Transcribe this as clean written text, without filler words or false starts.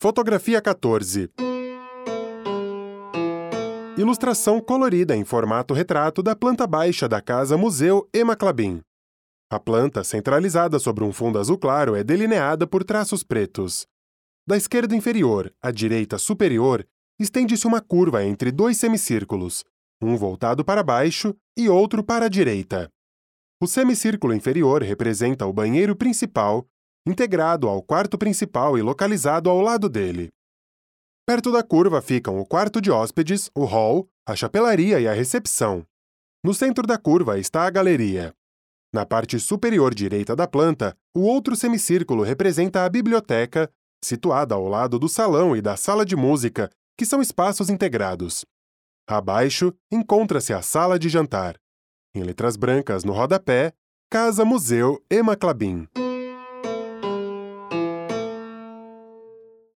Fotografia 14. Ilustração colorida em formato retrato da planta baixa da Casa Museu Emma Clabin. A planta, centralizada sobre um fundo azul claro, é delineada por traços pretos. Da esquerda inferior à direita superior, estende-se uma curva entre dois semicírculos, um voltado para baixo e outro para a direita. O semicírculo inferior representa o banheiro principal, integrado ao quarto principal e localizado ao lado dele. Perto da curva ficam o quarto de hóspedes, o hall, a chapelaria e a recepção. No centro da curva está a galeria. Na parte superior direita da planta, o outro semicírculo representa a biblioteca, situada ao lado do salão e da sala de música, que são espaços integrados. Abaixo, encontra-se a sala de jantar. Em letras brancas no rodapé, Casa Museu Emma Clabin.